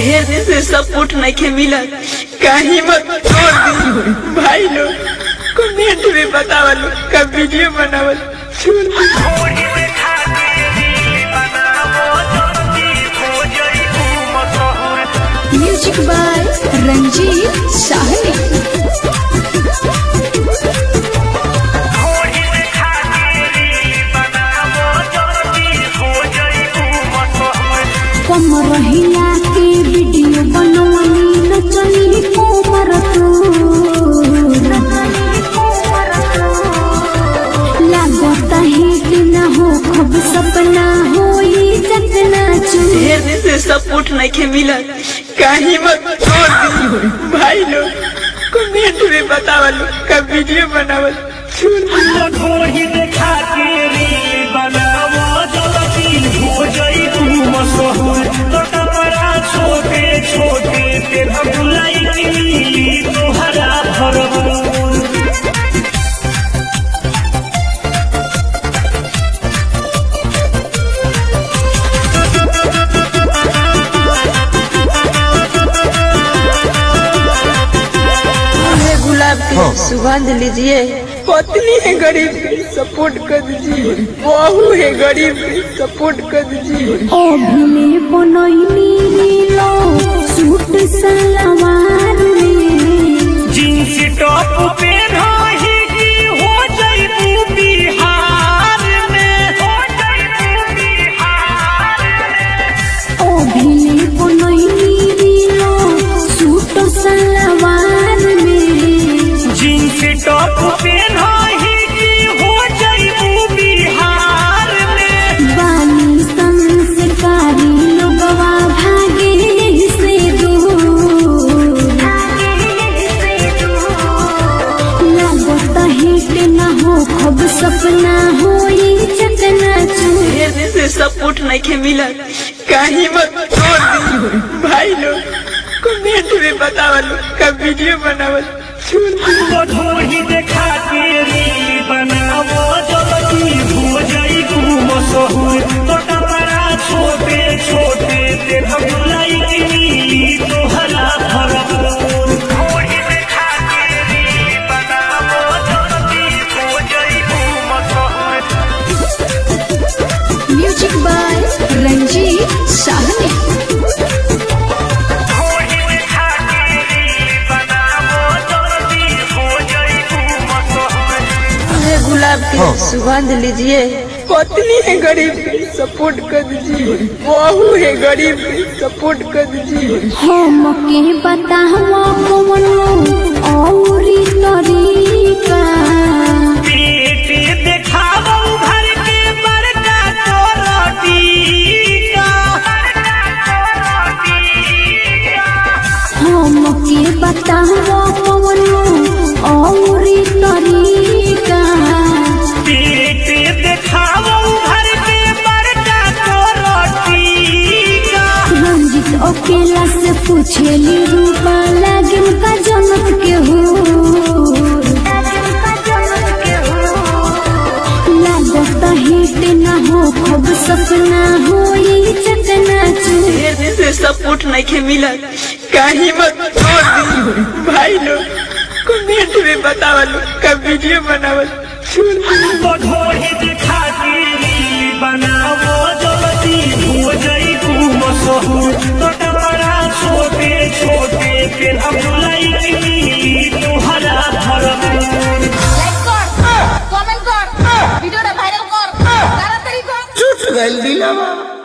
ढेर दिन से सपोर्ट नहीं के मिला, कहीं मत छोड़ दी भाई लोग। कमेंट में बतावल का वीडियो बनावल छोड़ दी। Music by Ranjeet Sahni. कमरहिया के वीडियो बनवनी नचनी कोमर लागता है कि न हो खूब सपना होई जतना ढेर दिन से सपोर्ट नहीं के मिला, कहीं मत छोड़ दी भाई लोग। कमेंट में बतावल का वीडियो बनावल छोड़ दी। छोटे छोटे तेरा बुलाई तोहरा भरपूर। गुलाब की सुगंध लीजिए, पत्नी है गरीब की सपोर्ट कर दीजिए, बहू है गरीब की सपोर्ट कर दीजिए। अभिनय बनैनी लो सूट सलवार में जींस टॉप पे रही की हो जाई तू बिहार में, हो जाई तू बिहार में। अभिनय बनैनी लो सूट सलवार में जींस टॉप पे रही की हो जाई तू बिहार में। बानी संस्कारी लोगवा भागे से दूर लागत हिट न हो खूब सपना होई चकना चूर। ढेर दिन से सपोर्ट नहीं के मिला, कहीं मत छोड़ दी भाई लोग। कमेंट में बतावल का वीडियो बनावल छोड़ दी। देखा के रील बनावो जल्दी हो जाई तू मशहूर। छोटे छोटे तेरा बुलाई तोहरा भरपूर। देखा के रील बनावो जल्दी हो जाई तू मशहूर। Music by Ranjeet Sahni. गुलाब की सुगंध लीजिए, पत्नी है गरीब की सपोर्ट कर दीजिए, बहू है गरीब की सपोर्ट कर दीजिए। हम के बतावा कौनो औरी तरीका बेटे देखावो घर के बड़का तोरटीका। हम के बतावा कौनो औरी तरीका बेटे देखावो घर के बड़का तोरटीका। रंजित अकेला से पूछेली रूपा लागिन का जनत के हो लागत हिट न हो खूब सपना होई चकना चूर। ढेर दिन से सपोर्ट नहीं के मिला, कहीं मत छोड़ दी भाई लोग। कमेंट में बतावल का वीडियो बनावल छोड़ दी। देखा के रील बनावो जल्दी हो जाई तू मशहूर। छोटे छोटे तेरा बुलाई तोहरा भरपूर। লাইক কর, কমেন্ট কর, ভিডিওটা ভাইরাল কর, তাড়াতাড়ি কর। चुट गइल दिलवा।